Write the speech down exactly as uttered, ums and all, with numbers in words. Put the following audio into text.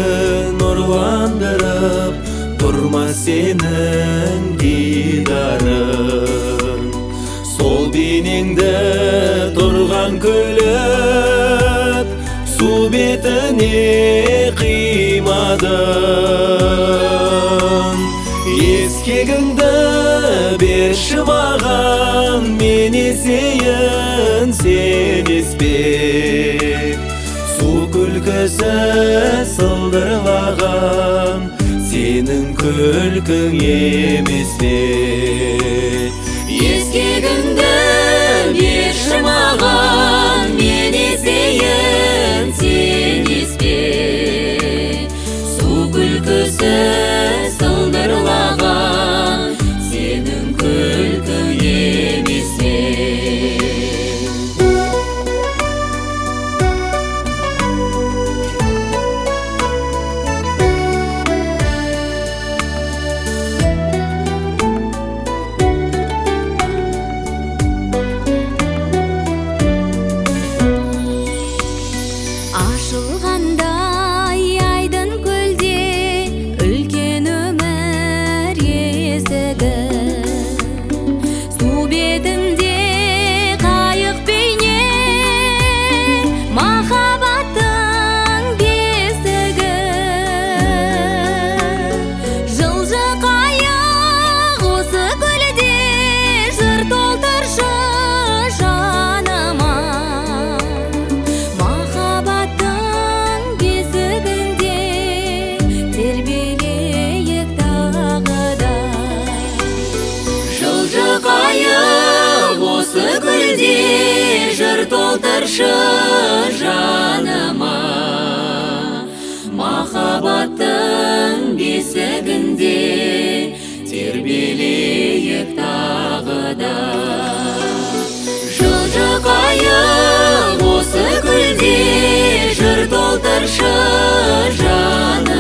нұрландырып, тұрма сенің дидарың. Сол бейнеңді тұрған көлік, су бетіне қимадың. Ескегіңді берші маған, мен есейін сен еспек. Су күлкісі сылдырлаған, сенің күлкің емес пе? Ескегіңді берші маған, мен есейін сен еспек. Су күлкісі сылдырлаған, сенің күлкің емес пе? Ашылғандай айдын көлде, үлкен өмір есігі. Су бетінде қайық бейне, махаббаттың бесігі. Жылжы қайық осы көлде, жыр толтыршы жаныма. Махаббаттың бесігінде тербелейік тағы да. Жылжы қайық осы көлде, жыр толтыршы жаныма. Махаббаттың бесігінде тербелейік тағы да. Жылжы қайық осы көлде, жыр толтыршы жаныма.